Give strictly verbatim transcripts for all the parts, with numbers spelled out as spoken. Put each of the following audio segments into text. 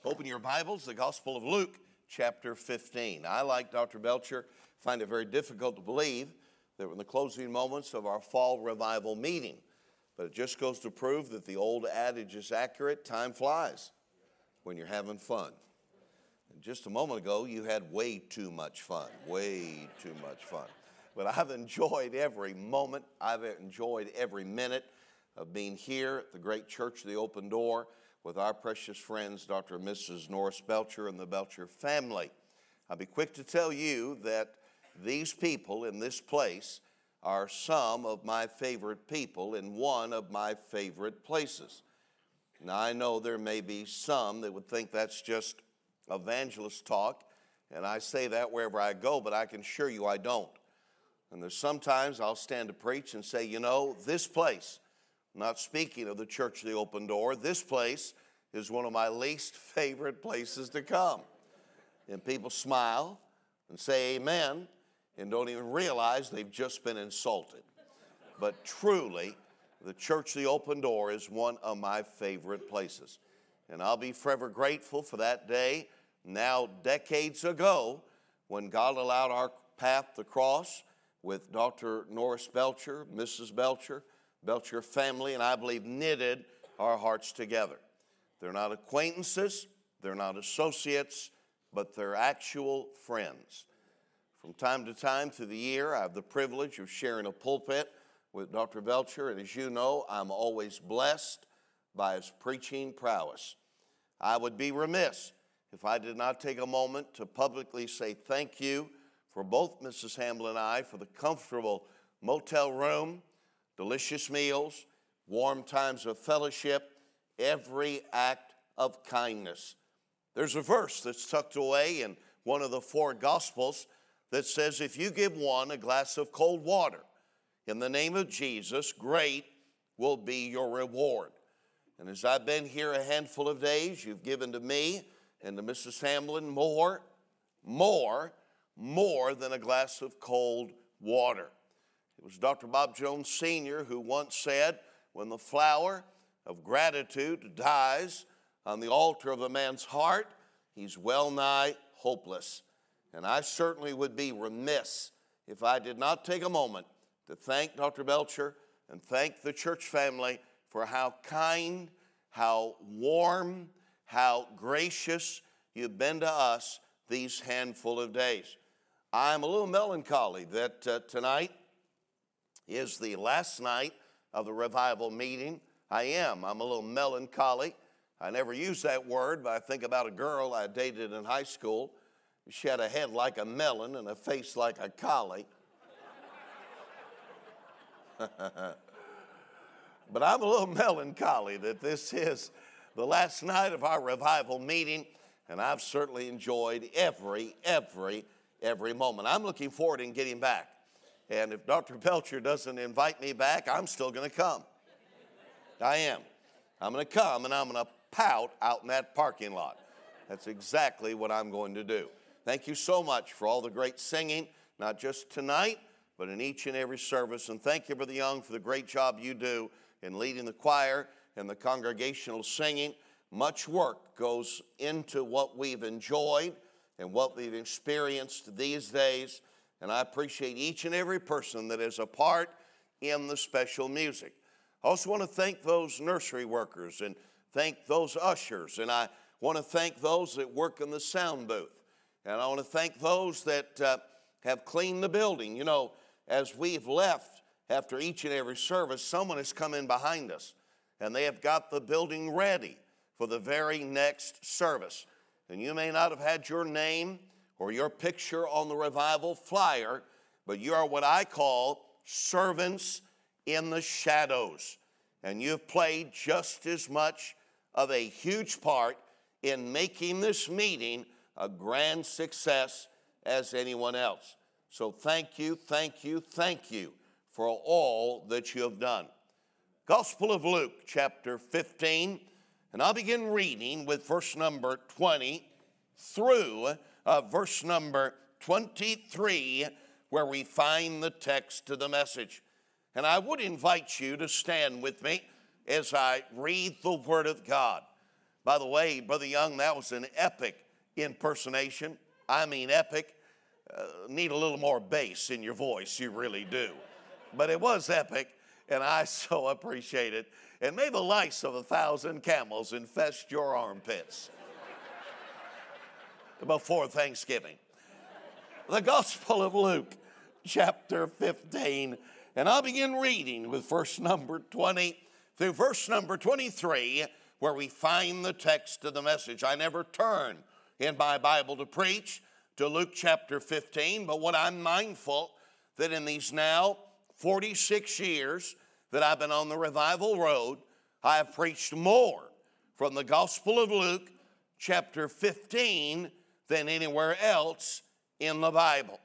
Open your Bibles, the Gospel of Luke, chapter fifteen. I, like Doctor Belcher, find it very difficult to believe that we're in the closing moments of our fall revival meeting. But it just goes to prove that the old adage is accurate: time flies when you're having fun. And just a moment ago, you had way too much fun, way too much fun. But I've enjoyed every moment. I've enjoyed every minute of being here at the great Church of the Open Door with our precious friends, Doctor and Missus Norris Belcher and the Belcher family. I'll be quick to tell you that these people in this place are some of my favorite people in one of my favorite places. Now, I know there may be some that would think that's just evangelist talk, and I say that wherever I go, but I can assure you I don't. And there's sometimes I'll stand to preach and say, you know, this place, not speaking of the Church of the Open Door, this place is one of my least favorite places to come. And people smile and say amen and don't even realize they've just been insulted. But truly, the Church of the Open Door is one of my favorite places. And I'll be forever grateful for that day, now decades ago, when God allowed our path to cross with Doctor Norris Belcher, Missus Belcher, Belcher family, and I believe knitted our hearts together. They're not acquaintances, they're not associates, but they're actual friends. From time to time through the year, I have the privilege of sharing a pulpit with Doctor Belcher, and as you know, I'm always blessed by his preaching prowess. I would be remiss if I did not take a moment to publicly say thank you for both Missus Hamble and I for the comfortable motel room, delicious meals, warm times of fellowship, every act of kindness. There's a verse that's tucked away in one of the four Gospels that says, if you give one a glass of cold water in the name of Jesus, great will be your reward. And as I've been here a handful of days, you've given to me and to Missus Hamlin more, more, more than a glass of cold water. It was Doctor Bob Jones Senior who once said, when the flower of gratitude dies on the altar of a man's heart, he's well nigh hopeless. And I certainly would be remiss if I did not take a moment to thank Doctor Belcher and thank the church family for how kind, how warm, how gracious you've been to us these handful of days. I'm a little melancholy that uh, tonight is the last night of the revival meeting. I am. I'm a little melancholy. I never use that word, but I think about a girl I dated in high school. She had a head like a melon and a face like a collie. But I'm a little melancholy that this is the last night of our revival meeting, and I've certainly enjoyed every, every, every moment. I'm looking forward in getting back. And if Doctor Belcher doesn't invite me back, I'm still going to come. I am. I'm going to come, and I'm going to pout out in that parking lot. That's exactly what I'm going to do. Thank you so much for all the great singing, not just tonight, but in each and every service. And thank you, Brother Young, for the great job you do in leading the choir and the congregational singing. Much work goes into what we've enjoyed and what we've experienced these days. And I appreciate each and every person that is a part in the special music. I also want to thank those nursery workers and thank those ushers. And I want to thank those that work in the sound booth. And I want to thank those that uh, have cleaned the building. You know, as we've left after each and every service, someone has come in behind us. And they have got the building ready for the very next service. And you may not have had your name or your picture on the revival flyer, but you are what I call servants in the shadows. And you've played just as much of a huge part in making this meeting a grand success as anyone else. So thank you, thank you, thank you for all that you have done. Gospel of Luke, chapter fifteen, and I'll begin reading with verse number twenty through uh, verse number twenty-three, where we find the text to the message. And I would invite you to stand with me as I read the Word of God. By the way, Brother Young, that was an epic impersonation. I mean epic. Uh, need a little more bass in your voice, you really do. But it was epic, and I so appreciate it. And may the lice of a thousand camels infest your armpits before Thanksgiving. The Gospel of Luke, chapter fifteen, and I'll begin reading with verse number twenty through verse number twenty-three, where we find the text of the message. I never turn in my Bible to preach to Luke chapter fifteen, but what I'm mindful that in these now forty-six years that I've been on the revival road, I have preached more from the Gospel of Luke chapter fifteen than anywhere else in the Bible.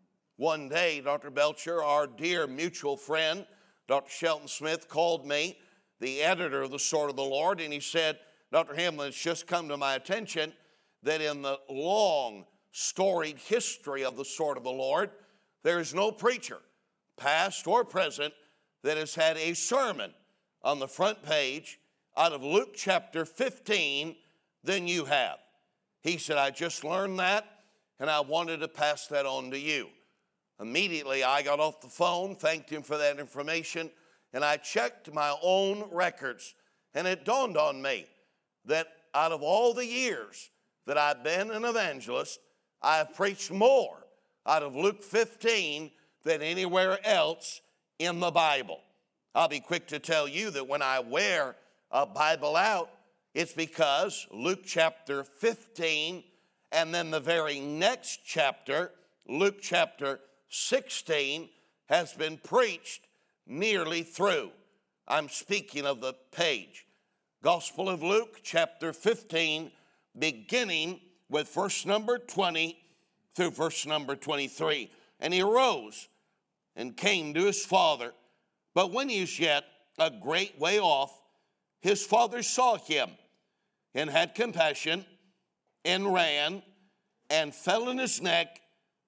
One day, Doctor Belcher, our dear mutual friend, Doctor Shelton Smith, called me, the editor of the Sword of the Lord, and he said, Doctor Hamlin, it's just come to my attention that in the long, storied history of the Sword of the Lord, there is no preacher, past or present, that has had a sermon on the front page out of Luke chapter fifteen than you have. He said, I just learned that, and I wanted to pass that on to you. Immediately, I got off the phone, thanked him for that information, and I checked my own records, and it dawned on me that out of all the years that I've been an evangelist, I have preached more out of Luke fifteen than anywhere else in the Bible. I'll be quick to tell you that when I wear a Bible out, it's because Luke chapter fifteen and then the very next chapter, Luke chapter sixteen, has been preached nearly through. I'm speaking of the page. Gospel of Luke chapter fifteen, beginning with verse number twenty through verse number twenty-three. And he arose and came to his father. But when he was yet a great way off, his father saw him and had compassion and ran and fell on his neck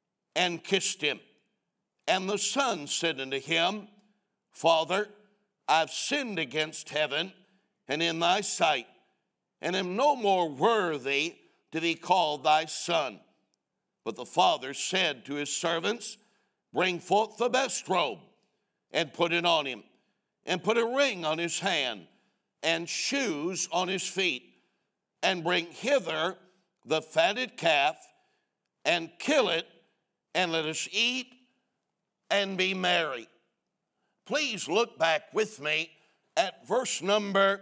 and kissed him. And the son said unto him, Father, I've sinned against heaven and in thy sight, and am no more worthy to be called thy son. But the father said to his servants, Bring forth the best robe, and put it on him, and put a ring on his hand, and shoes on his feet, and bring hither the fatted calf, and kill it, and let us eat and be merry. Please look back with me at verse number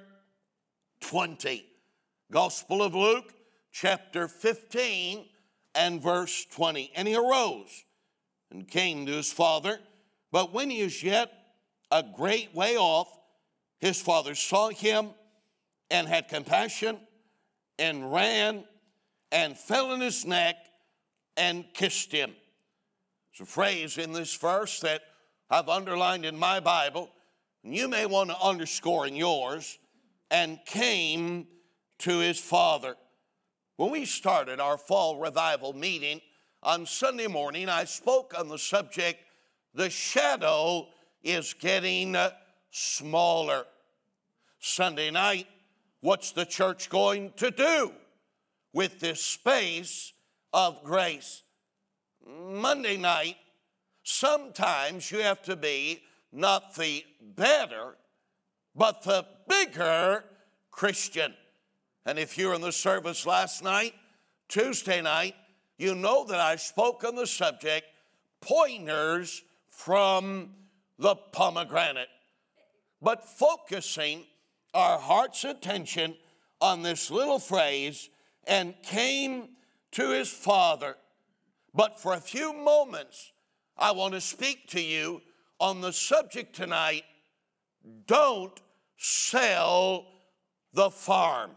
twenty. Gospel of Luke, chapter fifteen, and verse twenty. And he arose and came to his father, but when he was yet a great way off, his father saw him and had compassion and ran and fell on his neck and kissed him. There's a phrase in this verse that I've underlined in my Bible, and you may want to underscore in yours, and came to his father. When we started our fall revival meeting on Sunday morning, I spoke on the subject, the shadow is getting smaller. Sunday night, what's the church going to do with this space of grace? Monday night, sometimes you have to be not the better, but the bigger Christian. And if you were in the service last night, Tuesday night, you know that I spoke on the subject, pointers from the pomegranate. But focusing our heart's attention on this little phrase, and came to his father. But for a few moments, I want to speak to you on the subject tonight, don't sell the farm.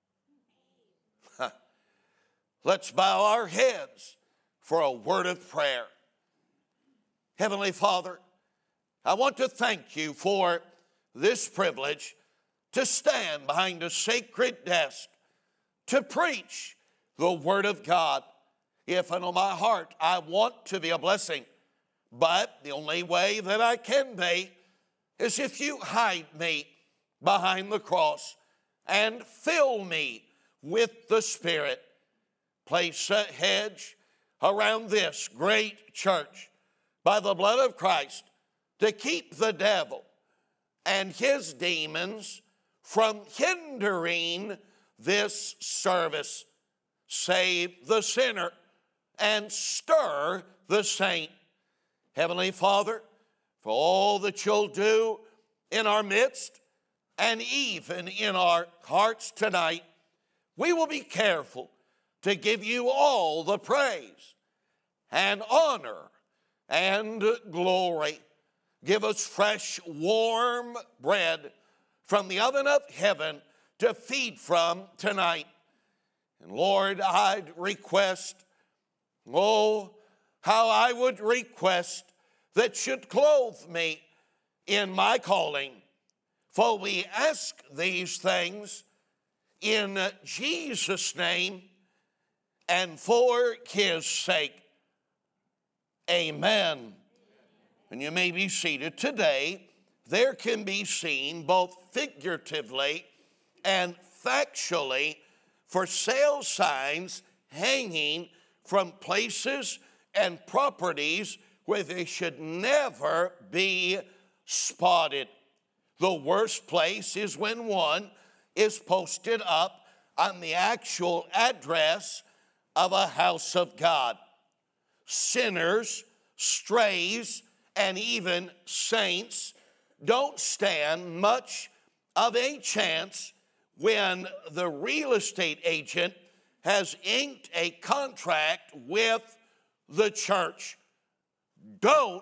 Let's bow our heads for a word of prayer. Heavenly Father, I want to thank you for this privilege to stand behind a sacred desk to preach the Word of God. If in my heart I want to be a blessing, but the only way that I can be is if you hide me behind the cross and fill me with the Spirit. Place a hedge around this great church by the blood of Christ to keep the devil and his demons from hindering this service. Save the sinner and stir the saint. Heavenly Father, for all that you'll do in our midst and even in our hearts tonight, we will be careful to give you all the praise and honor and glory. Give us fresh, warm bread from the oven of heaven to feed from tonight. And Lord, I'd request, oh, how I would request that you'd clothe me in my calling. For we ask these things in Jesus' name and for his sake. Amen. And you may be seated. Today, there can be seen both figuratively and factually for sale signs hanging from places and properties where they should never be spotted. The worst place is when one is posted up on the actual address of a house of God. Sinners, strays, and even saints don't stand much of a chance when the real estate agent has inked a contract with the church. Don't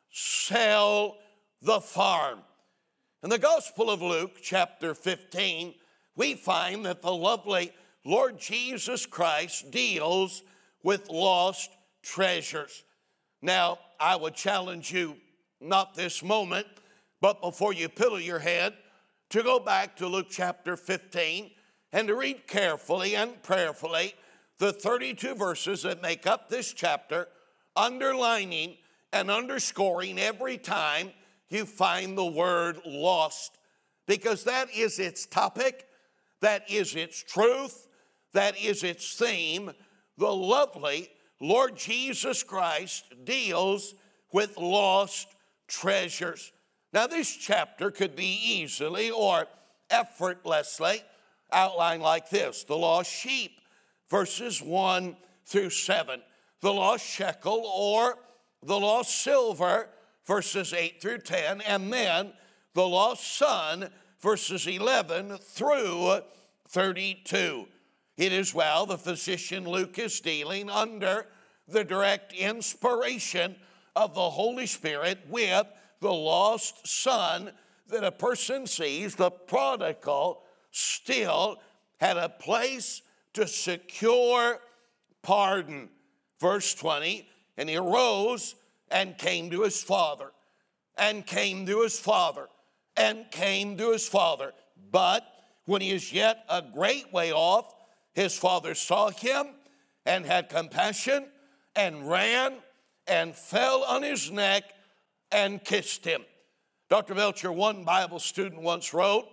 sell the farm. In the Gospel of Luke, chapter fifteen, we find that the lovely Lord Jesus Christ deals with lost treasures. Now, I would challenge you, not this moment, but before you pillow your head, to go back to Luke chapter fifteen and to read carefully and prayerfully the thirty-two verses that make up this chapter, underlining and underscoring every time you find the word lost, because that is its topic, that is its truth, that is its theme. The lovely Lord Jesus Christ deals with lost treasures. Now, this chapter could be easily or effortlessly outlined like this: the lost sheep, verses one through seven, the lost shekel or the lost silver, verses eight through ten, and then the lost son, verses eleven through thirty-two. It is well the physician Luke is dealing under the direct inspiration of the Holy Spirit with the lost son that a person sees. The prodigal still had a place to secure pardon. Verse twenty, and he arose and came to his father, and came to his father, and came to his father. But when he is yet a great way off, his father saw him and had compassion and ran and fell on his neck and kissed him. Doctor Belcher, one Bible student, once wrote,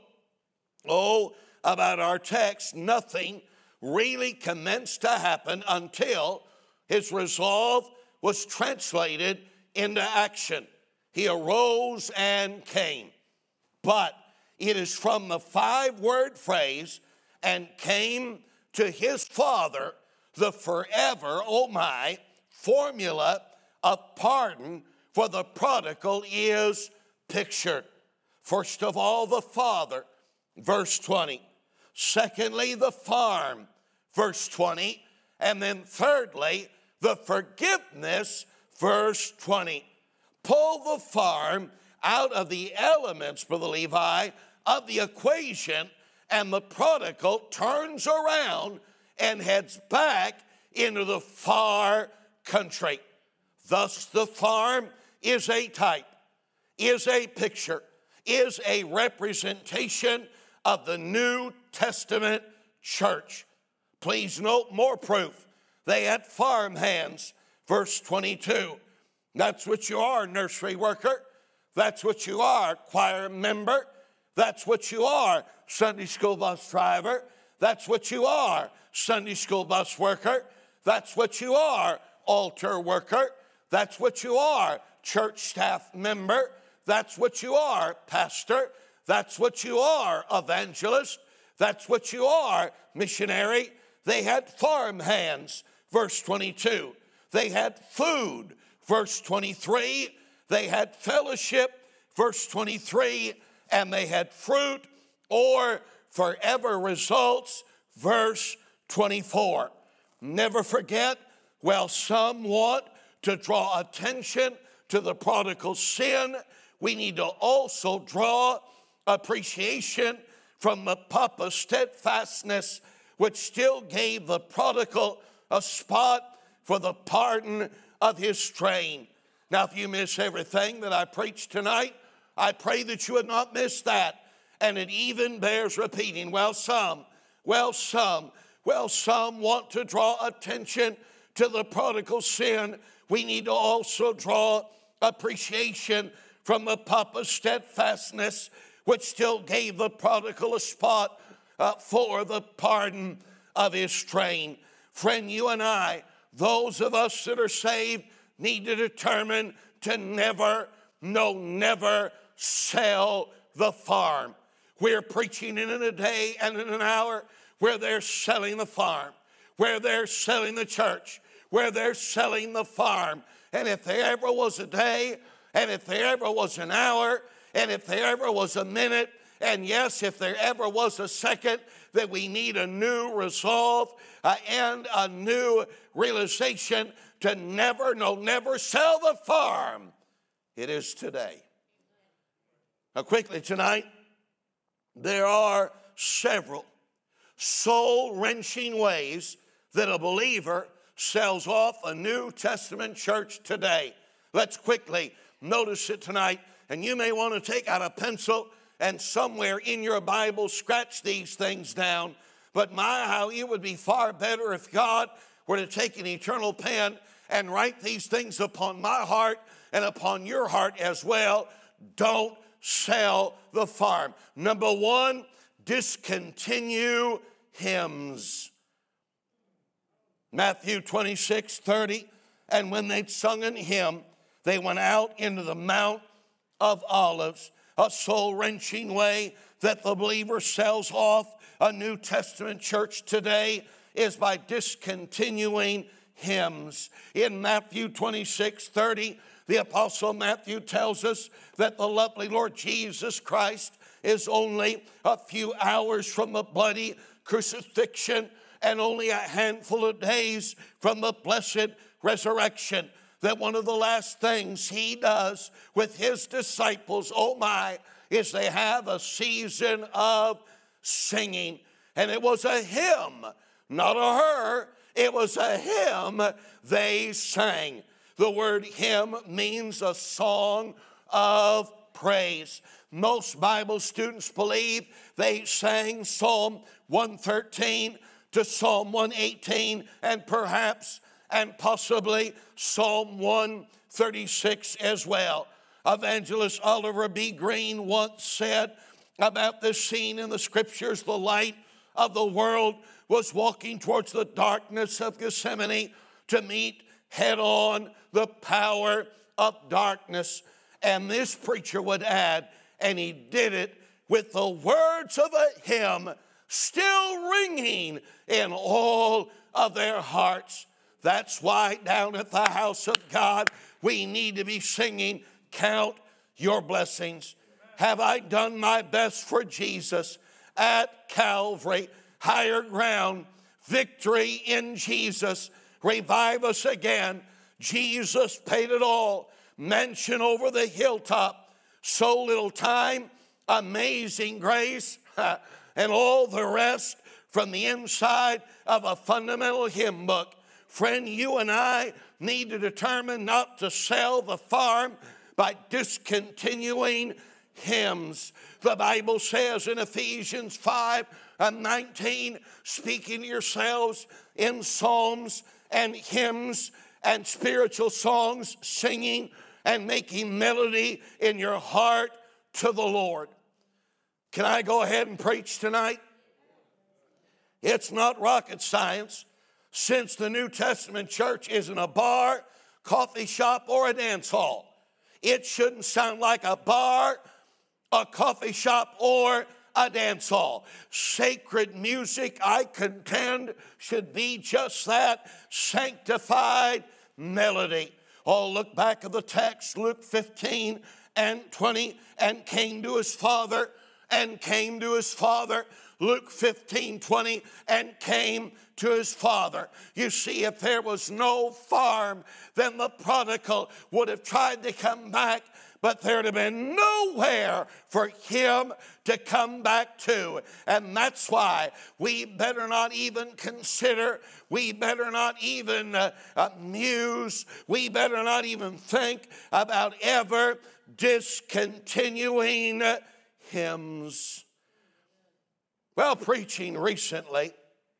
oh, about our text, nothing really commenced to happen until his resolve was translated into action. He arose and came. But it is from the five-word phrase, and came to his father, the forever, oh my, formula of pardon for the prodigal is pictured. First of all, the father, verse twenty. Secondly, the farm, verse twenty. And then thirdly, the forgiveness, verse twenty. Pull the farm out of the elements, Brother Levi, of the equation, and the prodigal turns around and heads back into the far country. Thus, the farm is a type, is a picture, is a representation of the New Testament church. Please note more proof. They had farm hands, verse twenty-two. That's what you are, nursery worker. That's what you are, choir member. That's what you are, Sunday school bus driver. That's what you are, Sunday school bus worker. That's what you are, altar worker. That's what you are, church staff member. That's what you are, pastor. That's what you are, evangelist. That's what you are, missionary. They had farm hands, verse twenty-two. They had food, verse twenty-three. They had fellowship, verse twenty-three. And they had fruit or forever results, verse twenty-four. Never forget, well, some want to draw attention to the prodigal sin. We need to also draw appreciation from the Papa's steadfastness, which still gave the prodigal a spot for the pardon of his strain. Now, if you miss everything that I preached tonight, I pray that you would not miss that. And it even bears repeating. Well, some, well, some, well, some want to draw attention to the prodigal sin. We need to also draw appreciation from the Papa's steadfastness, which still gave the prodigal a spot uh, for the pardon of his strain. Friend, you and I, those of us that are saved, need to determine to never, no, never sell the farm. We're preaching in a day and in an hour where they're selling the farm, where they're selling the church, where they're selling the farm. And if there ever was a day, and if there ever was an hour, and if there ever was a minute, and yes, if there ever was a second, that we need a new resolve uh, and a new realization to never, no, never sell the farm, it is today. Now, quickly tonight, there are several soul-wrenching ways that a believer sells off a New Testament church today. Let's quickly notice it tonight, and you may want to take out a pencil and somewhere in your Bible scratch these things down. But my, how it would be far better if God were to take an eternal pen and write these things upon my heart and upon your heart as well. Don't sell the farm. Number one, discontinue hymns. Matthew twenty-six thirty, and when they'd sung an hymn, they went out into the Mount of Olives. A soul-wrenching way that the believer sells off a New Testament church today is by discontinuing hymns. In Matthew twenty-six thirty, the Apostle Matthew tells us that the lovely Lord Jesus Christ is only a few hours from the bloody crucifixion and only a handful of days from the blessed resurrection. That one of the last things he does with his disciples, oh my, is they have a season of singing. And it was a hymn, not a her, it was a hymn they sang. The word hymn means a song of praise. Most Bible students believe they sang Psalm one thirteen to Psalm one eighteen and perhaps and possibly Psalm one thirty-six as well. Evangelist Oliver B. Green once said about this scene in the scriptures, the light of the world was walking towards the darkness of Gethsemane to meet head on the power of darkness. And this preacher would add, and he did it with the words of a hymn still ringing in all of their hearts. That's why down at the house of God, we need to be singing, Count Your Blessings. Have I done my best for Jesus at Calvary? Higher ground, victory in Jesus. Revive us again. Jesus paid it all. Mansion over the hilltop. So little time, amazing grace, and all the rest from the inside of a fundamental hymn book. Friend, you and I need to determine not to sell the farm by discontinuing hymns. The Bible says in Ephesians five and nineteen, speaking to yourselves in psalms and hymns and spiritual songs, singing and making melody in your heart to the Lord. Can I go ahead and preach tonight? It's not rocket science. Since the New Testament church isn't a bar, coffee shop, or a dance hall, it shouldn't sound like a bar, a coffee shop, or a dance hall. Sacred music, I contend, should be just that, sanctified melody. Oh, look back at the text, Luke fifteen and twenty, and came to his father, and came to his father. Luke fifteen, twenty, and came to his father. You see, if there was no farm, then the prodigal would have tried to come back, but there'd have been nowhere for him to come back to. And that's why we better not even consider, we better not even uh, uh, muse, we better not even think about ever discontinuing hymns. Well, preaching recently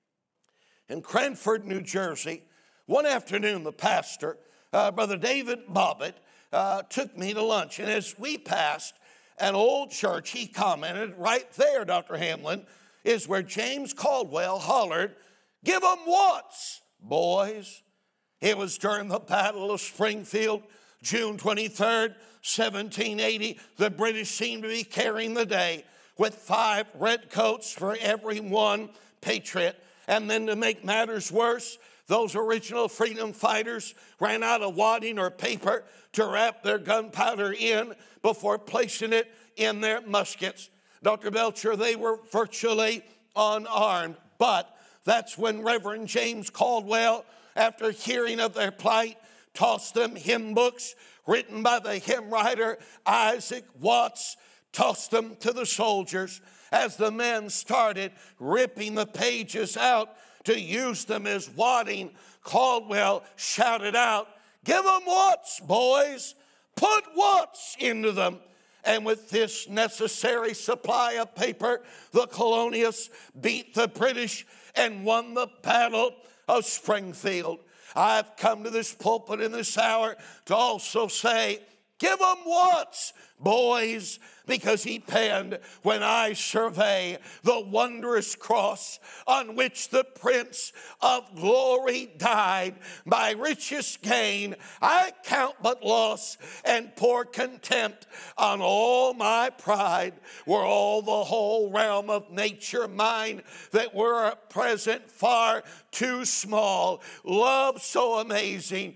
in Cranford, New Jersey, one afternoon the pastor, uh, Brother David Bobbitt, uh, took me to lunch. And as we passed an old church, he commented, right there, Doctor Hamlin, is where James Caldwell hollered, "Give 'em Watts, boys." It was during the Battle of Springfield, June twenty-third, seventeen eighty. The British seemed to be carrying the day with five redcoats for every one patriot. And then to make matters worse, those original freedom fighters ran out of wadding or paper to wrap their gunpowder in before placing it in their muskets. Doctor Belcher, they were virtually unarmed. But that's when Reverend James Caldwell, after hearing of their plight, tossed them hymn books written by the hymn writer Isaac Watts, tossed them to the soldiers. As the men started ripping the pages out to use them as wadding, Caldwell shouted out, "Give 'em Watts, boys. Put Watts into them." And with this necessary supply of paper, the colonists beat the British and won the Battle of Springfield. I've come to this pulpit in this hour to also say, give 'em Watts, boys, because he penned, "When I survey the wondrous cross on which the Prince of Glory died, my richest gain I count but loss and pour contempt on all my pride. Were all the whole realm of nature mine, that were at present far too small. Love so amazing,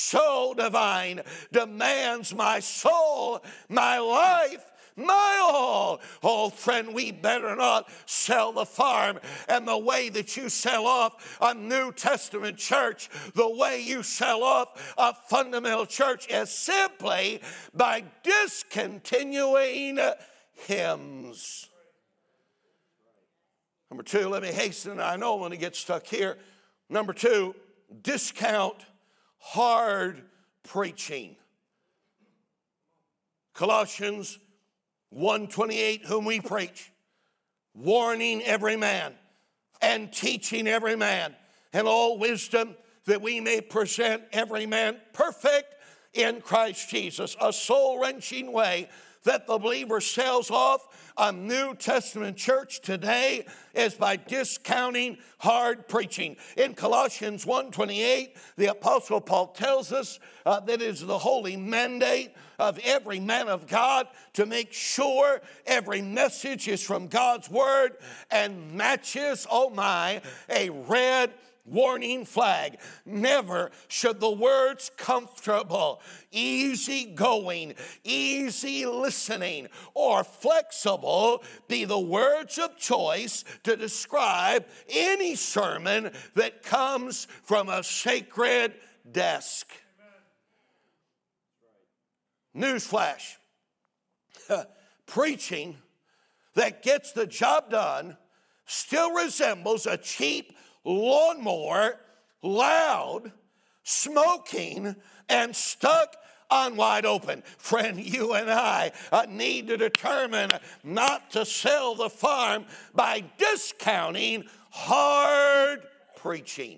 so divine, demands my soul, my life, my all." Oh, friend, we better not sell the farm. And the way that you sell off a New Testament church, the way you sell off a fundamental church, is simply by discontinuing hymns. Number two, let me hasten. I know I'm going to get stuck here. Number two, discount hard preaching. Colossians one twenty-eight, whom we preach, warning every man and teaching every man in all wisdom, that we may present every man perfect in Christ Jesus. A soul-wrenching way that the believer sells off a New Testament church today is by discounting hard preaching. In Colossians one twenty-eight, the Apostle Paul tells us uh, that it is the holy mandate of every man of God to make sure every message is from God's Word and matches, oh my, a red warning flag. Never should the words comfortable, easy going, easy listening, or flexible be the words of choice to describe any sermon that comes from a sacred desk. Newsflash. Preaching that gets the job done still resembles a cheap lawnmower, loud, smoking, and stuck on wide open. Friend, you and I uh, need to determine not to sell the farm by discounting hard preaching.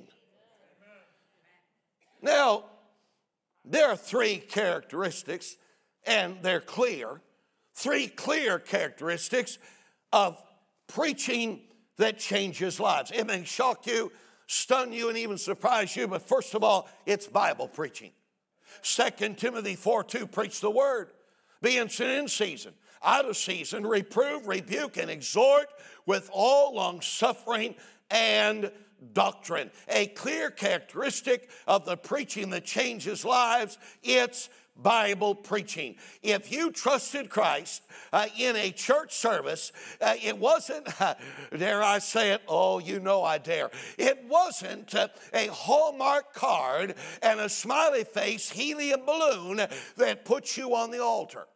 Now, there are three characteristics, and they're clear, three clear characteristics of preaching that changes lives. It may shock you, stun you, and even surprise you, but first of all, it's Bible preaching. Second Timothy four two, preach the word. Be instant in season, out of season, reprove, rebuke, and exhort with all long-suffering and doctrine. A clear characteristic of the preaching that changes lives, it's Bible preaching. If you trusted Christ uh, in a church service, uh, it wasn't, uh, dare I say it, oh, you know I dare. It wasn't uh, a Hallmark card and a smiley face helium balloon that puts you on the altar.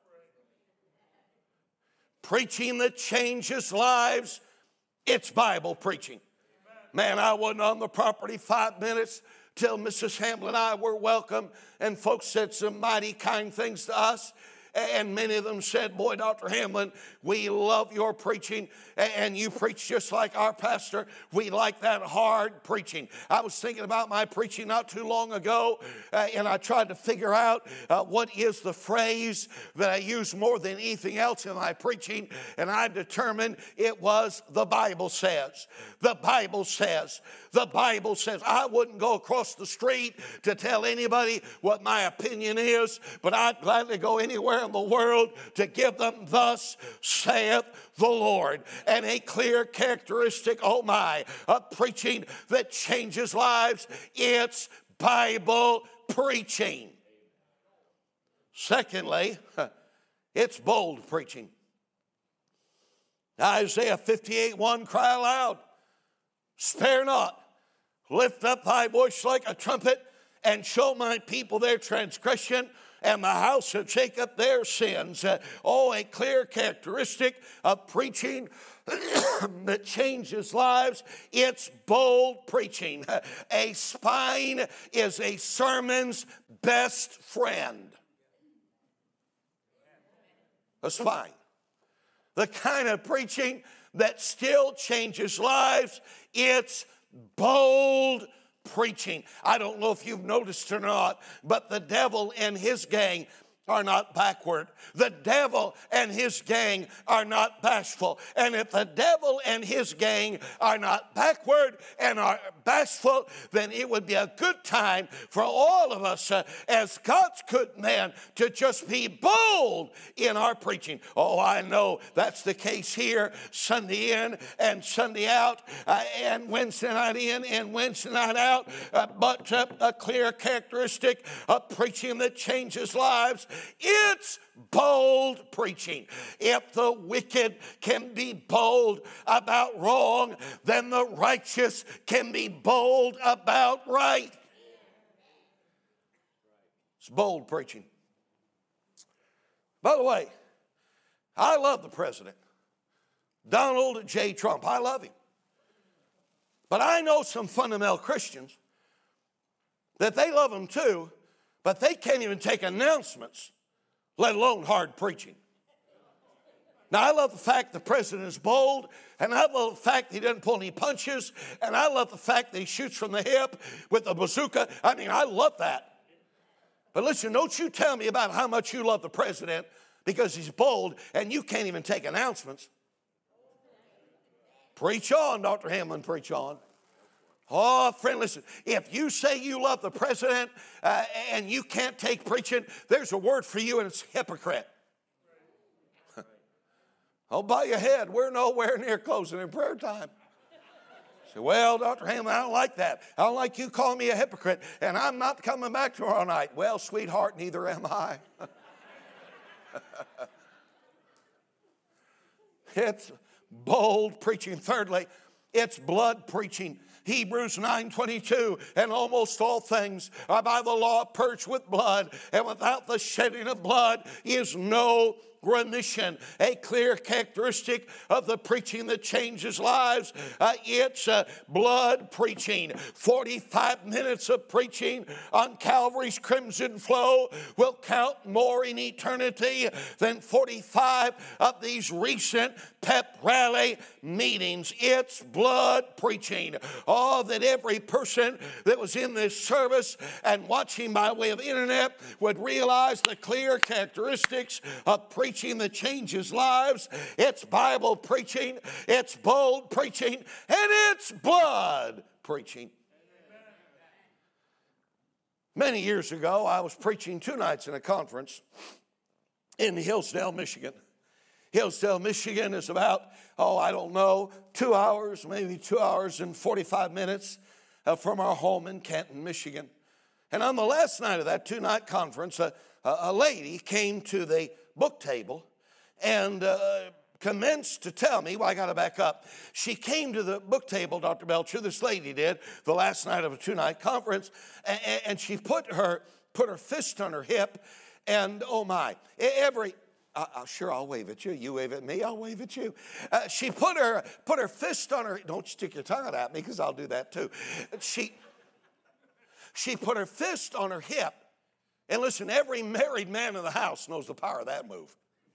Preaching that changes lives, it's Bible preaching. Man, I wasn't on the property five minutes till Missus Hamlin and I were welcome, and folks said some mighty kind things to us. And many of them said, boy, Doctor Hamlin, we love your preaching, and you preach just like our pastor. We like that hard preaching. I was thinking about my preaching not too long ago, uh, and I tried to figure out uh, what is the phrase that I use more than anything else in my preaching, and I determined it was the Bible says. The Bible says. The Bible says. I wouldn't go across the street to tell anybody what my opinion is, but I'd gladly go anywhere in the world to give them thus saith the Lord. And a clear characteristic, oh my, of preaching that changes lives, it's Bible preaching. Secondly, it's bold preaching. Isaiah fifty-eight one, cry aloud, spare not, lift up thy voice like a trumpet, and show my people their transgression, and the house of Jacob their sins. Uh, oh, a clear characteristic of preaching that changes lives. It's bold preaching. A spine is a sermon's best friend. A spine. The kind of preaching that still changes lives. It's bold preaching. I don't know if you've noticed or not, but the devil and his gang are not backward. The devil and his gang are not bashful. And if the devil and his gang are not backward and are bashful, then it would be a good time for all of us uh, as God's good men to just be bold in our preaching. Oh, I know that's the case here, Sunday in and Sunday out, uh, and Wednesday night in and Wednesday night out, uh, but uh, a clear characteristic of preaching that changes lives, it's bold preaching. If the wicked can be bold about wrong, then the righteous can be bold about right. It's bold preaching. By the way, I love the president, Donald J. Trump. I love him. But I know some fundamental Christians that they love him too, but they can't even take announcements, let alone hard preaching. Now, I love the fact the president is bold, and I love the fact he doesn't pull any punches, and I love the fact that he shoots from the hip with a bazooka. I mean, I love that. But listen, don't you tell me about how much you love the president because he's bold and you can't even take announcements. Preach on, Doctor Hamlin, preach on. Oh, friend, listen, if you say you love the president uh, and you can't take preaching, there's a word for you, and it's hypocrite. Oh, bow your head. We're nowhere near closing in prayer time. Say, well, Doctor Hamlin, I don't like that. I don't like you calling me a hypocrite, and I'm not coming back tomorrow night. Well, sweetheart, neither am I. It's bold preaching. Thirdly, it's blood preaching. Hebrews nine twenty-two, and almost all things are by the law purged with blood, and without the shedding of blood is no remission. A clear characteristic of the preaching that changes lives, uh, it's uh, blood preaching. forty-five minutes of preaching on Calvary's crimson flow will count more in eternity than forty-five of these recent pep rally meetings. It's blood preaching. Oh, that every person that was in this service and watching by way of internet would realize the clear characteristics of preaching preaching that changes lives. It's Bible preaching. It's bold preaching. And it's blood preaching. Many years ago, I was preaching two nights in a conference in Hillsdale, Michigan. Hillsdale, Michigan is about, oh, I don't know, two hours, maybe two hours and forty-five minutes uh, from our home in Canton, Michigan. And on the last night of that two-night conference, a, a lady came to the book table and uh, commenced to tell me, well, I got to back up. She came to the book table, Doctor Belcher, this lady did, the last night of a two-night conference, and, and she put her, put her fist on her hip, and oh my, every... Uh, uh, sure, I'll wave at you. You wave at me, I'll wave at you. Uh, she put her put her fist on her. Don't stick your tongue out at me, because I'll do that too. She she put her fist on her hip, and listen, every married man in the house knows the power of that move.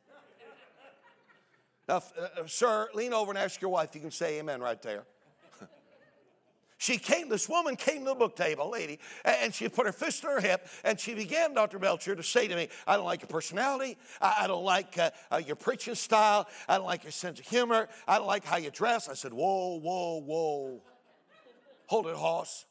Now, uh, sir, lean over and ask your wife. You can say amen right there. She came, this woman came to the book table, lady, and she put her fist on her hip, and she began, Doctor Belcher, to say to me, I don't like your personality. I, I don't like uh, uh, your preaching style. I don't like your sense of humor. I don't like how you dress. I said, whoa, whoa, whoa. Hold it, hoss.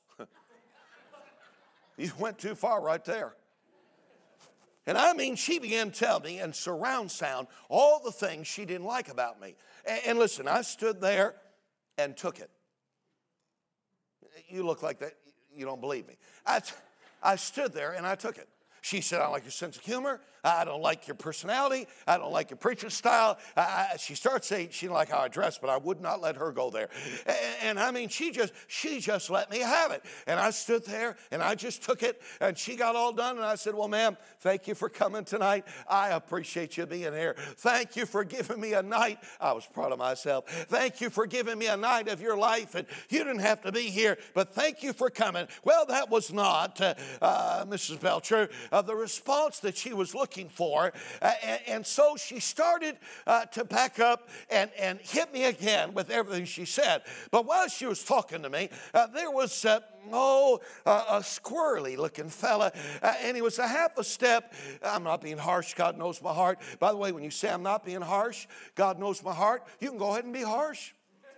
You went too far right there. And I mean, she began to tell me in surround sound all the things she didn't like about me. And, and listen, I stood there and took it. You look like that. You don't believe me. I, I stood there and I took it. She said, I don't like your sense of humor. I don't like your personality. I don't like your preaching style. I, I, she starts saying she didn't like how I dressed, but I would not let her go there. And, and I mean, she just, she just let me have it. And I stood there and I just took it, and she got all done. And I said, well, ma'am, thank you for coming tonight. I appreciate you being here. Thank you for giving me a night. I was proud of myself. Thank you for giving me a night of your life. And you didn't have to be here, but thank you for coming. Well, that was not, uh, uh, Missus Belcher, uh, the response that she was looking for. Uh, and, and so she started uh, to back up and, and hit me again with everything she said. But while she was talking to me, uh, there was, uh, oh, uh, a squirrely looking fella, uh, and he was a half a step. I'm not being harsh. God knows my heart. By the way, when you say I'm not being harsh, God knows my heart, you can go ahead and be harsh.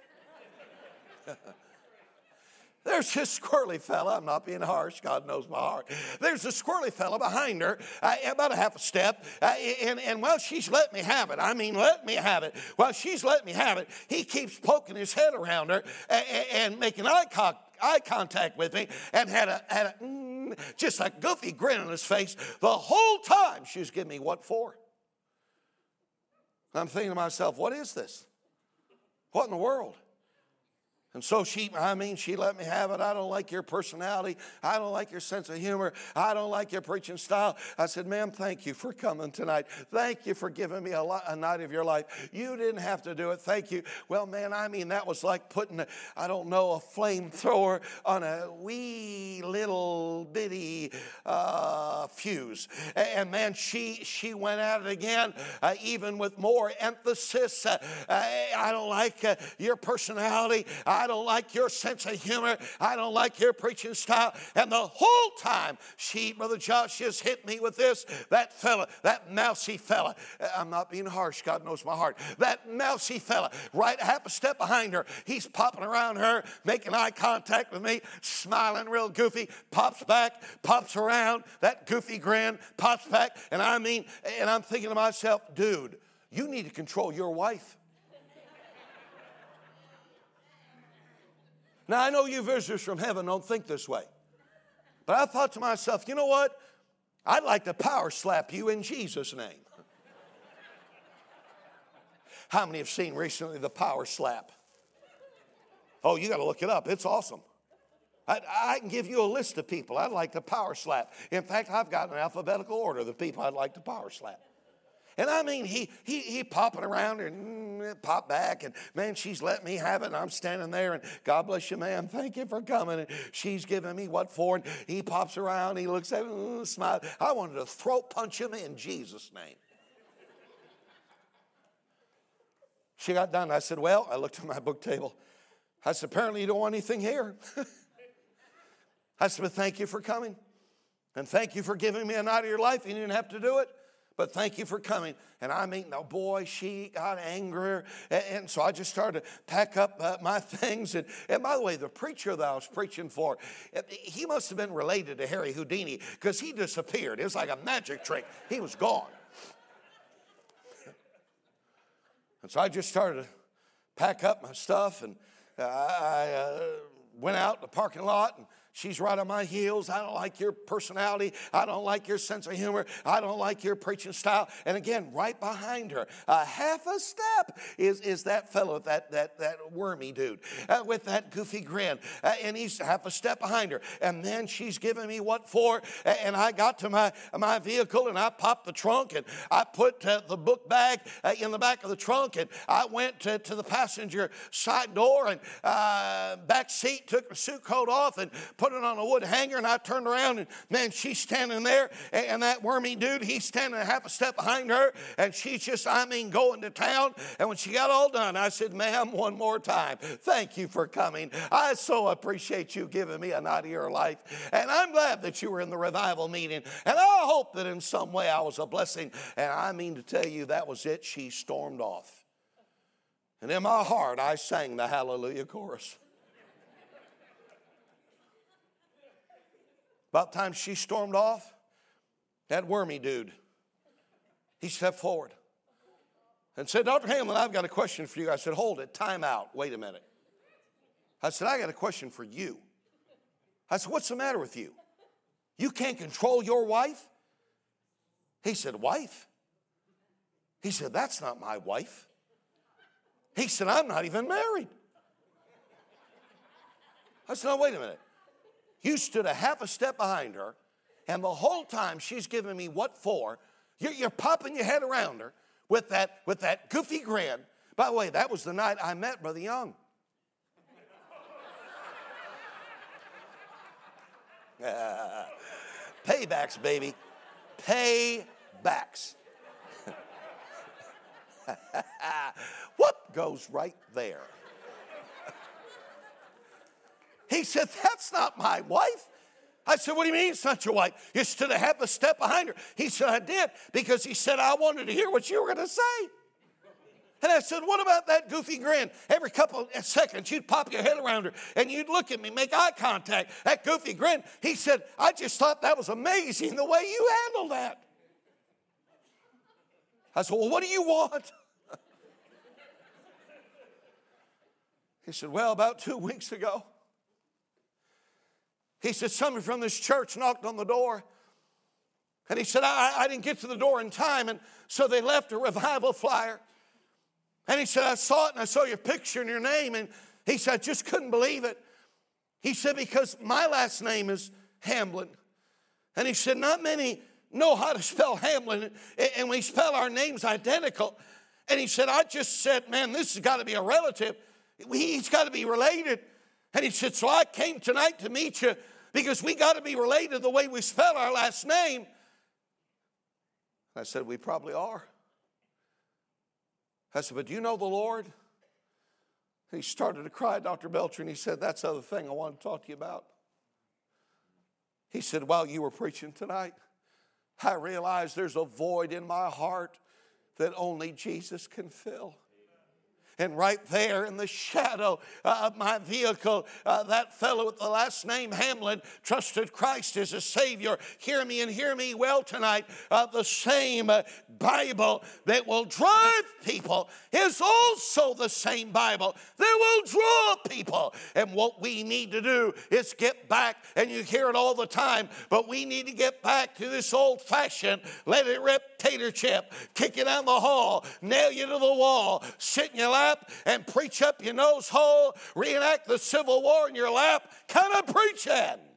There's this squirrely fella. I'm not being harsh. God knows my heart. There's a squirrely fella behind her, uh, about a half a step. Uh, and, and while she's let me have it, I mean, let me have it. While she's let me have it, he keeps poking his head around her and, and making eye contact. eye contact with me, and had a, had a mm, just a goofy grin on his face the whole time she was giving me what for. I'm thinking to myself, what is this? What in the world? And so she, I mean, she let me have it. I don't like your personality. I don't like your sense of humor. I don't like your preaching style. I said, ma'am, thank you for coming tonight. Thank you for giving me a, lot, a night of your life. You didn't have to do it. Thank you. Well, man, I mean, that was like putting, a, I don't know, a flamethrower on a wee little bitty uh, fuse. And, and man, she, she went at it again, uh, even with more emphasis. Uh, I, I don't like uh, your personality. I I don't like your sense of humor. I don't like your preaching style. And the whole time, she, Brother Josh, just hit me with this. That fella, that mousy fella. I'm not being harsh. God knows my heart. That mousy fella, right half a step behind her. He's popping around her, making eye contact with me, smiling real goofy, pops back, pops around, that goofy grin, pops back. And I mean, and I'm thinking to myself, dude, you need to control your wife. Now, I know you visitors from heaven don't think this way. But I thought to myself, you know what? I'd like to power slap you in Jesus' name. How many have seen recently the power slap? Oh, you got to look it up. It's awesome. I, I can give you a list of people I'd like to power slap. In fact, I've got an alphabetical order of the people I'd like to power slap. And I mean, he he he popping around and mm, pop back, and man, she's let me have it, and I'm standing there, and God bless you, ma'am, thank you for coming, and she's giving me what for, and he pops around, he looks at me, mm, smile. I wanted to throat punch him in Jesus' name. She got done. I said, well, I looked at my book table. I said, apparently you don't want anything here. I said, but thank you for coming, and thank you for giving me a night of your life. You didn't have to do it. But thank you for coming. And I mean, oh boy, she got angrier. And, and so I just started to pack up uh, my things. And, and by the way, the preacher that I was preaching for, he must have been related to Harry Houdini because he disappeared. It was like a magic trick. He was gone. And so I just started to pack up my stuff. And I uh, went out in the parking lot. And she's right on my heels. I don't like your personality. I don't like your sense of humor. I don't like your preaching style. And again, right behind her, uh, half a step is, is that fellow, that, that, that wormy dude uh, with that goofy grin. Uh, and he's half a step behind her. And then she's giving me what for. And I got to my, my vehicle and I popped the trunk and I put uh, the book bag uh, in the back of the trunk. And I went to, to the passenger side door and uh, back seat, took the suit coat off and put it on a wood hanger, and I turned around, and man, she's standing there, and, and that wormy dude, he's standing half a step behind her, and she's just, I mean, going to town. And when she got all done, I said, ma'am, one more time, thank you for coming. I so appreciate you giving me a night of your life, and I'm glad that you were in the revival meeting, and I hope that in some way I was a blessing. And I mean to tell you, that was it. She stormed off. And in my heart, I sang the Hallelujah chorus. About the time she stormed off, that wormy dude, he stepped forward and said, Doctor Hamlin, I've got a question for you. I said, hold it, time out, wait a minute. I said, I got a question for you. I said, what's the matter with you? You can't control your wife? He said, wife? He said, that's not my wife. He said, I'm not even married. I said, no, wait a minute. You stood a half a step behind her, and the whole time she's giving me what for. You're, you're popping your head around her with that, with that goofy grin. By the way, that was the night I met Brother Young. Uh, paybacks, baby. Paybacks. What goes right there? He said, that's not my wife. I said, what do you mean it's not your wife? You stood a half a step behind her. He said, I did, because he said, I wanted to hear what you were going to say. And I said, what about that goofy grin? Every couple of seconds, you'd pop your head around her, and you'd look at me, make eye contact. That goofy grin. He said, I just thought that was amazing, the way you handled that. I said, well, what do you want? He said, well, about two weeks ago, he said, somebody from this church knocked on the door. And he said, I, I didn't get to the door in time. And so they left a revival flyer. And he said, I saw it and I saw your picture and your name. And he said, I just couldn't believe it. He said, because my last name is Hamlin. And he said, not many know how to spell Hamlin. And we spell our names identical. And he said, I just said, man, this has got to be a relative. He's got to be related. And he said, so I came tonight to meet you because we got to be related the way we spell our last name. I said, we probably are. I said, but do you know the Lord? And he started to cry, Doctor Belcher, and he said, that's the other thing I want to talk to you about. He said, while you were preaching tonight, I realized there's a void in my heart that only Jesus can fill. And right there in the shadow of my vehicle, uh, that fellow with the last name Hamlin trusted Christ as a Savior. Hear me and hear me well tonight. Uh, the same uh, Bible that will drive people is also the same Bible that will draw people. And what we need to do is get back, and you hear it all the time, but we need to get back to this old-fashioned, let it rip dictatorship, kick you down the hall, nail you to the wall, sit in your lap, and preach up your nose hole, reenact the Civil War in your lap, kind of preaching.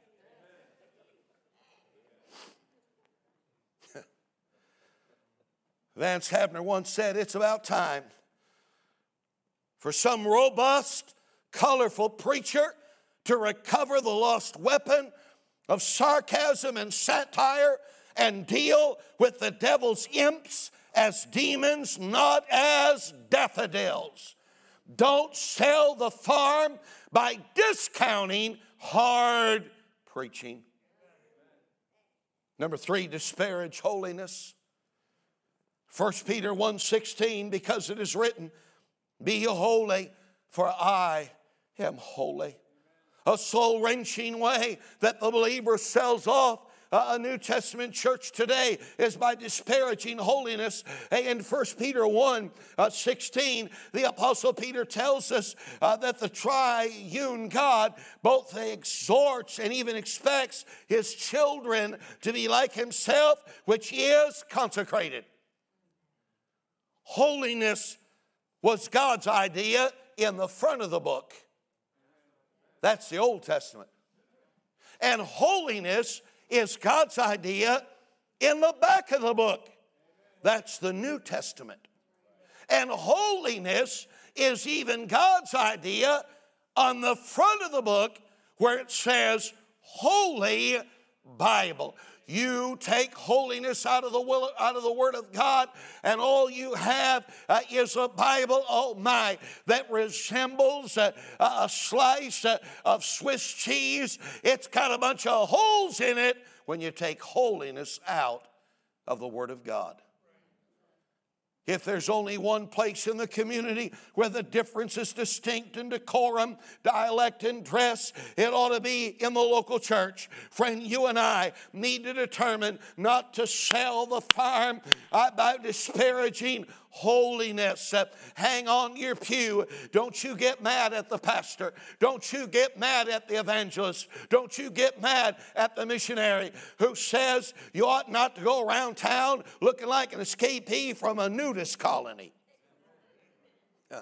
Vance Havner once said, it's about time for some robust, colorful preacher to recover the lost weapon of sarcasm and satire and deal with the devil's imps as demons, not as daffodils. Don't sell the farm by discounting hard preaching. Number three, disparage holiness. First Peter one sixteen, because it is written, be ye holy, for I am holy. A soul-wrenching way that the believer sells off a New Testament church today is by disparaging holiness. In First Peter one sixteen, the Apostle Peter tells us uh, that the triune God both exhorts and even expects his children to be like himself, which is consecrated. Holiness was God's idea in the front of the book. That's the Old Testament. And holiness is God's idea in the back of the book. That's the New Testament. And holiness is even God's idea on the front of the book where it says Holy Bible. You take holiness out of the will, out of the Word of God, and all you have uh, is a Bible, oh my, that resembles uh, a slice uh, of Swiss cheese. It's got a bunch of holes in it when you take holiness out of the Word of God. If there's only one place in the community where the difference is distinct in decorum, dialect, and dress, it ought to be in the local church. Friend, you and I need to determine not to sell the farm by disparaging holiness. Uh, hang on your pew. Don't you get mad at the pastor. Don't you get mad at the evangelist. Don't you get mad at the missionary who says you ought not to go around town looking like an escapee from a nudist colony. Uh,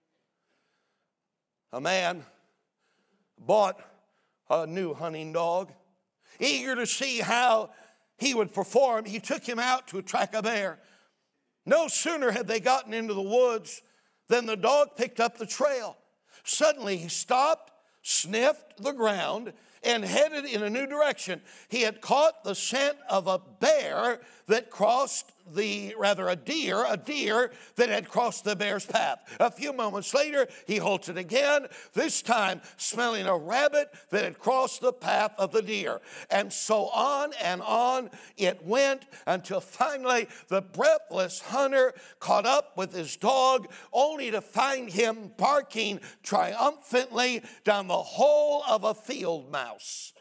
a man bought a new hunting dog. Eager to see how he would perform, he took him out to track a bear. No sooner had they gotten into the woods than the dog picked up the trail. Suddenly he stopped, sniffed the ground, and headed in a new direction. He had caught the scent of a bear that crossed the, rather a deer, a deer that had crossed the bear's path. A few moments later, he halted again, this time smelling a rabbit that had crossed the path of the deer. And so on and on it went until finally the breathless hunter caught up with his dog, only to find him barking triumphantly down the hole of a field mouse.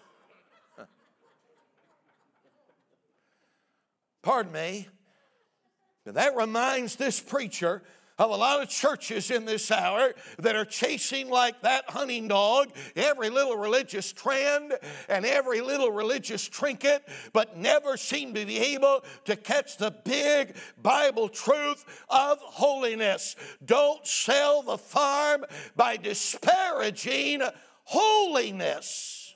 Pardon me, but that reminds this preacher of a lot of churches in this hour that are chasing like that hunting dog every little religious trend and every little religious trinket, but never seem to be able to catch the big Bible truth of holiness. Don't sell the farm by disparaging holiness.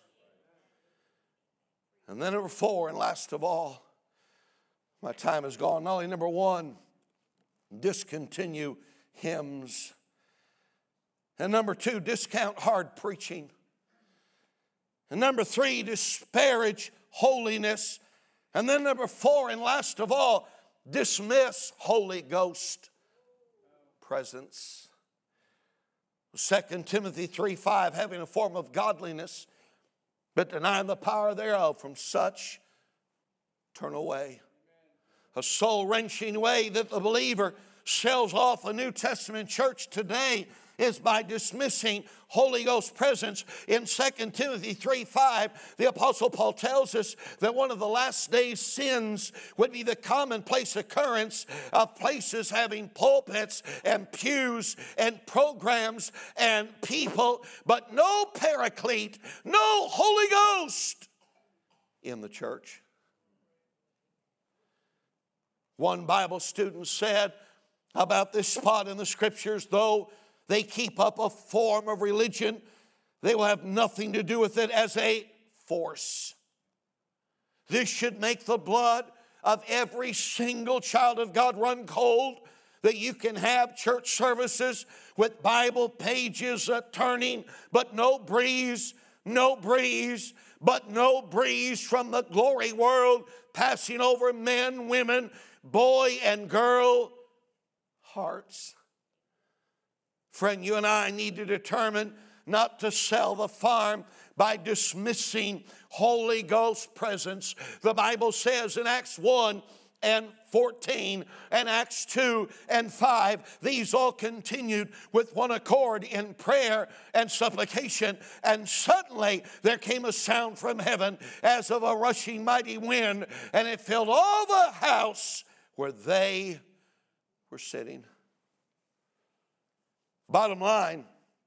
And then number four, and last of all, my time is gone. Not only number one, discontinue hymns. And number two, discount hard preaching. And number three, disparage holiness. And then number four, and last of all, dismiss Holy Ghost presence. Second Timothy three five, having a form of godliness, but denying the power thereof, from such turn away. A soul-wrenching way that the believer sells off a New Testament church today is by dismissing Holy Ghost presence. In Second Timothy three five, the Apostle Paul tells us that one of the last days sins would be the commonplace occurrence of places having pulpits and pews and programs and people, but no paraclete, no Holy Ghost in the church. One Bible student said about this spot in the Scriptures, though they keep up a form of religion, they will have nothing to do with it as a force. This should make the blood of every single child of God run cold, that you can have church services with Bible pages uh, turning, but no breeze, no breeze, but no breeze from the glory world passing over men, women, boy and girl hearts. Friend, you and I need to determine not to sell the farm by dismissing Holy Ghost presence. The Bible says in Acts one and fourteen and Acts two and five. These all continued with one accord in prayer and supplication. And suddenly there came a sound from heaven as of a rushing mighty wind, and it filled all the house where they were sitting. Bottom line,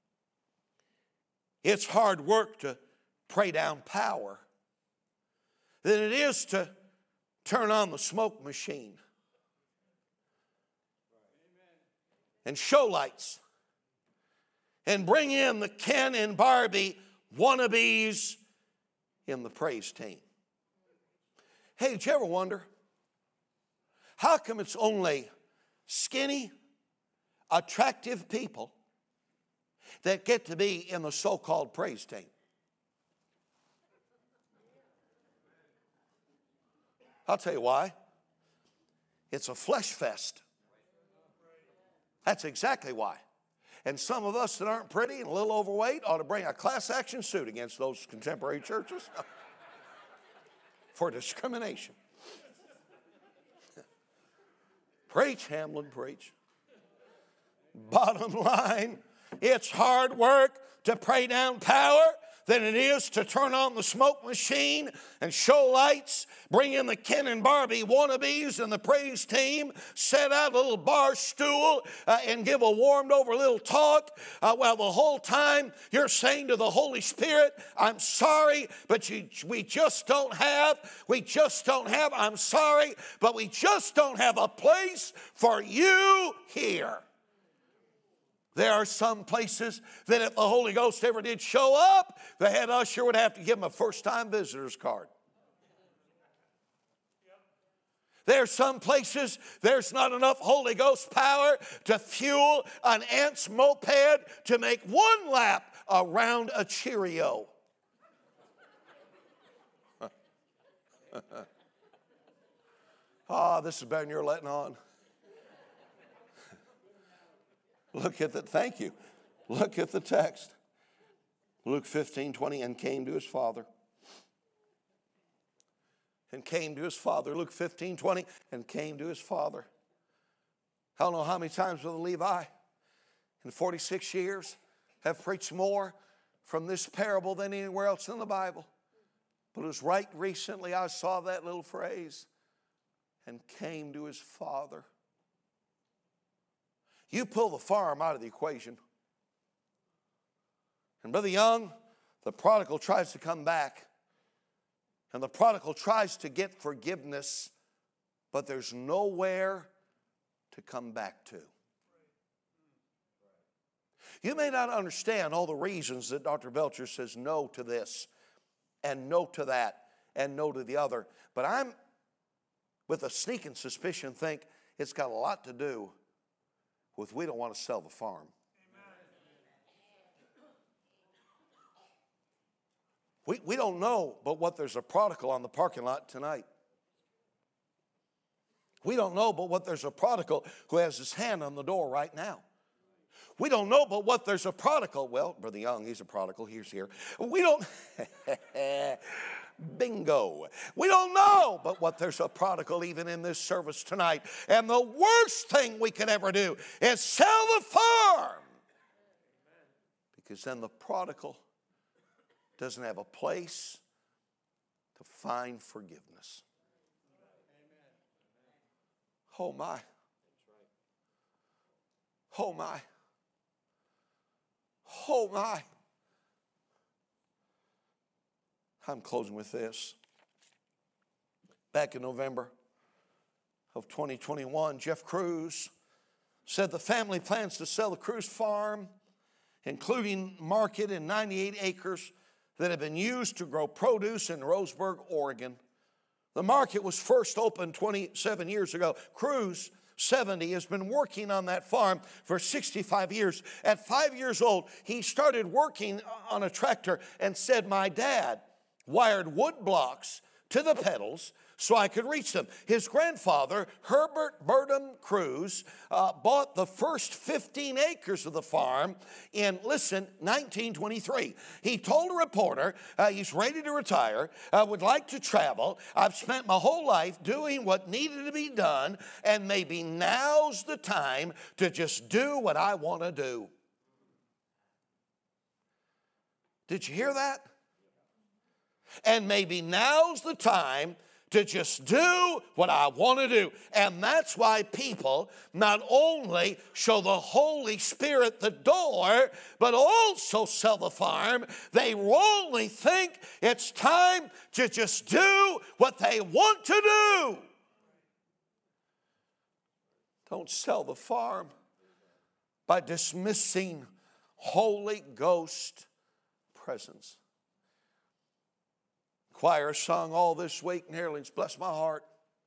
it's hard work to pray down power than it is to turn on the smoke machine and show lights and bring in the Ken and Barbie wannabes in the praise team. Hey, did you ever wonder how come it's only skinny, attractive people that get to be in the so-called praise team? I'll tell you why. It's a flesh fest. That's exactly why. And some of us that aren't pretty and a little overweight ought to bring a class action suit against those contemporary churches for discrimination. Preach, Hamlin, preach. Bottom line, it's hard work to pray down power than it is to turn on the smoke machine and show lights, bring in the Ken and Barbie wannabes and the praise team, set out a little bar stool uh, and give a warmed over little talk. Uh, well, the whole time you're saying to the Holy Spirit, I'm sorry, but you, we just don't have, we just don't have, I'm sorry, but we just don't have a place for you here. There are some places that if the Holy Ghost ever did show up, the head usher would have to give him a first-time visitor's card. There are some places there's not enough Holy Ghost power to fuel an ant's moped to make one lap around a Cheerio. Ah, oh, this is better than you're letting on. Look at the, thank you. Look at the text. Luke fifteen twenty, and came to his father. And came to his father. Luke fifteen twenty, and came to his father. I don't know how many times Brother Levi in forty-six years have preached more from this parable than anywhere else in the Bible. But it was right recently I saw that little phrase, and came to his father. You pull the farm out of the equation. And Brother Young, the prodigal tries to come back. And the prodigal tries to get forgiveness, but there's nowhere to come back to. You may not understand all the reasons that Doctor Belcher says no to this, and no to that, and no to the other. But I'm, with a sneaking suspicion, think it's got a lot to do with we don't want to sell the farm. We, we don't know but what there's a prodigal on the parking lot tonight. We don't know but what there's a prodigal who has his hand on the door right now. We don't know but what there's a prodigal. Well, Brother Young, he's a prodigal. He's here. We don't... Bingo. We don't know but what there's a prodigal even in this service tonight. And the worst thing we can ever do is sell the farm. Because then the prodigal doesn't have a place to find forgiveness. Oh my. Oh my. Oh my. I'm closing with this. Back in November of twenty twenty-one, Jeff Cruz said the family plans to sell the Cruz farm, including market and ninety-eight acres that have been used to grow produce in Roseburg, Oregon. The market was first opened twenty-seven years ago. Cruz, seventy, has been working on that farm for sixty-five years. At five years old, he started working on a tractor and said, my dad wired wood blocks to the pedals so I could reach them. His grandfather, Herbert Burnham Cruz, uh, bought the first fifteen acres of the farm in, listen, nineteen twenty-three. He told a reporter uh, he's ready to retire, uh, would like to travel. I've spent my whole life doing what needed to be done, and maybe now's the time to just do what I want to do. Did you hear that? And maybe now's the time to just do what I want to do. And that's why people not only show the Holy Spirit the door, but also sell the farm. They wrongly think it's time to just do what they want to do. Don't sell the farm by dismissing Holy Ghost presence. Choir sung all this week, nearly, it's blessed my heart.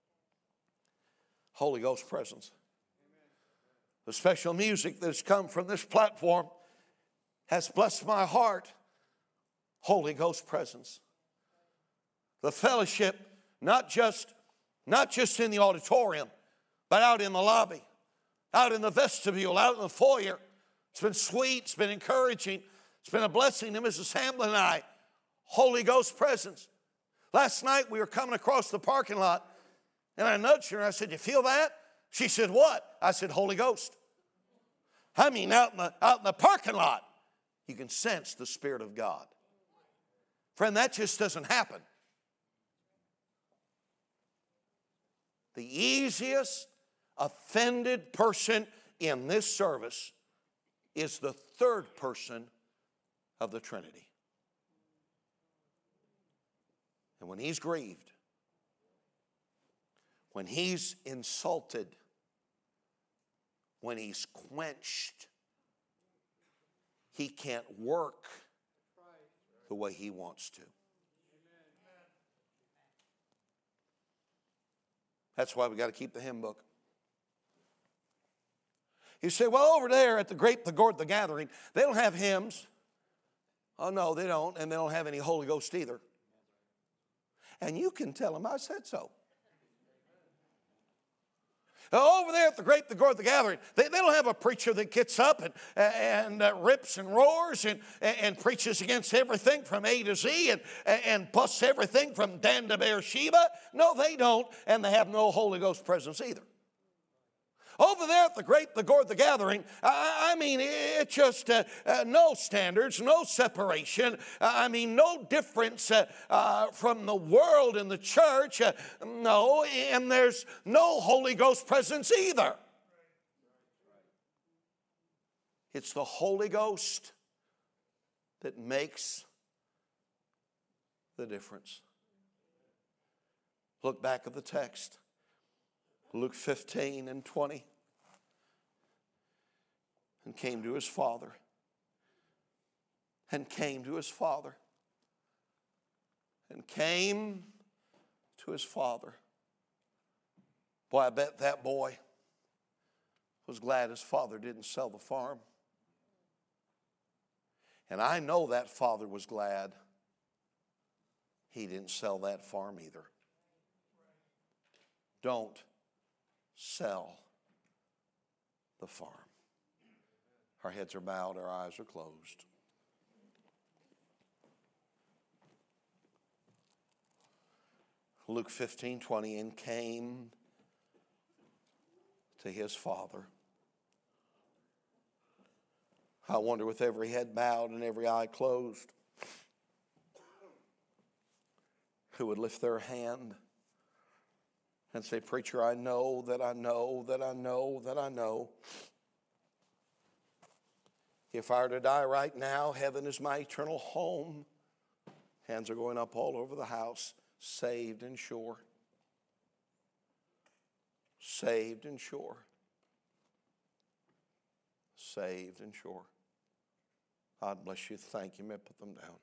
Holy Ghost presence. The special music that has come from this platform has blessed my heart. Holy Ghost presence. The fellowship, not just, not just in the auditorium, but out in the lobby, out in the vestibule, out in the foyer. It's been sweet, it's been encouraging, it's been a blessing to Missus Hamblin and I. Holy Ghost presence. Last night we were coming across the parking lot, and I nudged her and I said, "You feel that?" She said, "What?" I said, "Holy Ghost." I mean, out in the, out in the parking lot, you can sense the Spirit of God. Friend, that just doesn't happen. The easiest offended person in this service is the third person of the Trinity. And when he's grieved, when he's insulted, when he's quenched, he can't work the way he wants to. That's why we got to keep the hymn book. You say, "Well, over there at the Grape, the Gourd, the Gathering, they don't have hymns." Oh, no, they don't, and they don't have any Holy Ghost either. And you can tell them I said so. Over there at the Grape, the Gourd, the Gathering, they, they don't have a preacher that gets up and, and uh, rips and roars and, and preaches against everything from A to Z and, and busts everything from Dan to Beersheba. No, they don't, and they have no Holy Ghost presence either. Over there at the Grape, the Gourd, the Gathering, I, I mean, it's just uh, uh, no standards, no separation. Uh, I mean, no difference uh, uh, from the world and the church. Uh, no, and there's no Holy Ghost presence either. It's the Holy Ghost that makes the difference. Look back at the text. Luke fifteen and twenty. And came to his father. And came to his father. And came to his father. Boy, I bet that boy was glad his father didn't sell the farm. And I know that father was glad he didn't sell that farm either. Don't sell the farm. Our heads are bowed, our eyes are closed. Luke fifteen twenty, and came to his father. I wonder, with every head bowed and every eye closed, who would lift their hand and say, "Preacher, I know that I know that I know that I know. If I were to die right now, heaven is my eternal home." Hands are going up all over the house. Saved and sure. Saved and sure. Saved and sure. God bless you. Thank you. May I put them down.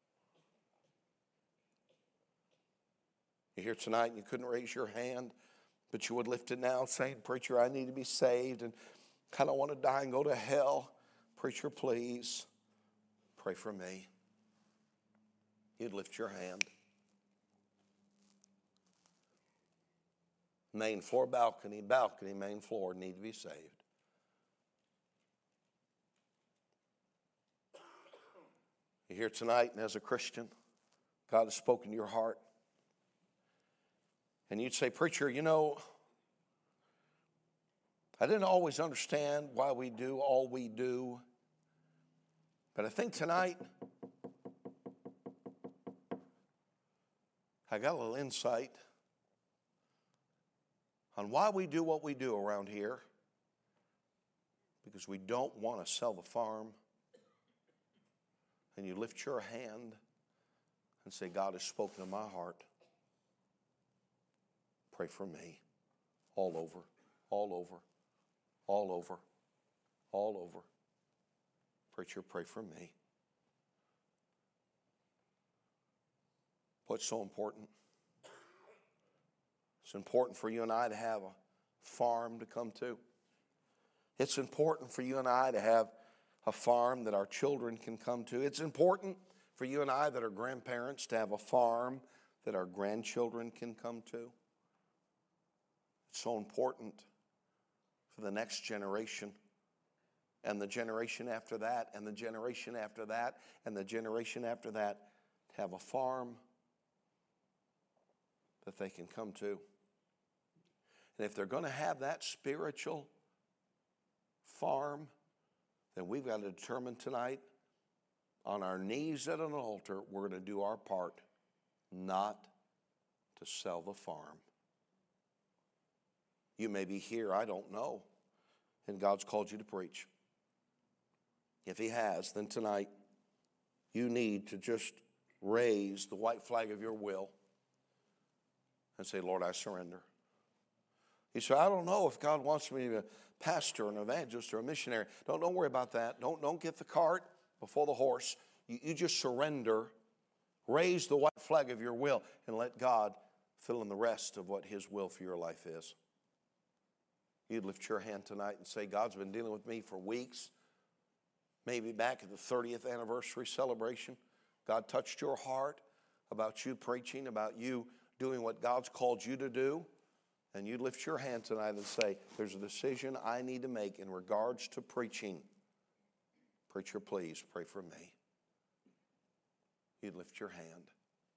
You're here tonight and you couldn't raise your hand, but you would lift it now saying, "Preacher, I need to be saved and kind of want to die and go to hell. Preacher, please pray for me." You'd lift your hand. Main floor, balcony, balcony, main floor need to be saved. You're here tonight, and as a Christian, God has spoken to your heart. And you'd say, preacher, you know, I didn't always understand why we do all we do. But I think tonight, I got a little insight on why we do what we do around here. Because we don't want to sell the farm. And you lift your hand and say, God has spoken to my heart. Pray for me. All over, all over, all over, all over. Preacher, pray for me. What's so important? It's important for you and I to have a farm to come to. It's important for you and I to have a farm that our children can come to. It's important for you and I that are grandparents to have a farm that our grandchildren can come to. It's so important for the next generation and the generation after that and the generation after that and the generation after that to have a farm that they can come to. And if they're going to have that spiritual farm, then we've got to determine tonight on our knees at an altar, we're going to do our part not to sell the farm. You may be here, I don't know, and God's called you to preach. If he has, then tonight you need to just raise the white flag of your will and say, Lord, I surrender. You say, I don't know if God wants me to be a pastor, an evangelist, or a missionary. Don't, don't worry about that. Don't, don't get the cart before the horse. You, you just surrender. Raise the white flag of your will and let God fill in the rest of what his will for your life is. You'd lift your hand tonight and say, God's been dealing with me for weeks. Maybe back at the thirtieth anniversary celebration, God touched your heart about you preaching, about you doing what God's called you to do. And you'd lift your hand tonight and say, there's a decision I need to make in regards to preaching. Preacher, please pray for me. You'd lift your hand.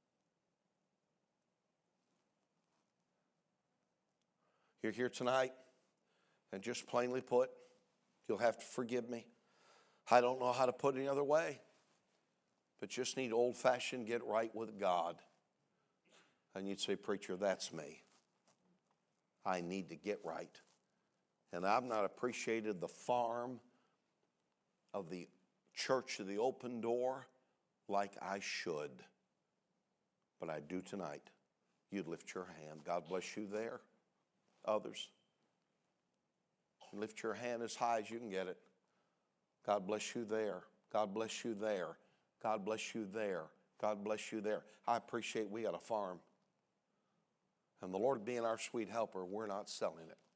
You're here tonight, and just plainly put, you'll have to forgive me. I don't know how to put it any other way, but just need old-fashioned get right with God. And you'd say, preacher, that's me. I need to get right. And I've not appreciated the farm of the church of the open door like I should. But I do tonight. You'd lift your hand. God bless you there. Others. Lift your hand as high as you can get it. God bless you there. God bless you there. God bless you there. God bless you there. I appreciate we got a farm. And the Lord being our sweet helper, we're not selling it.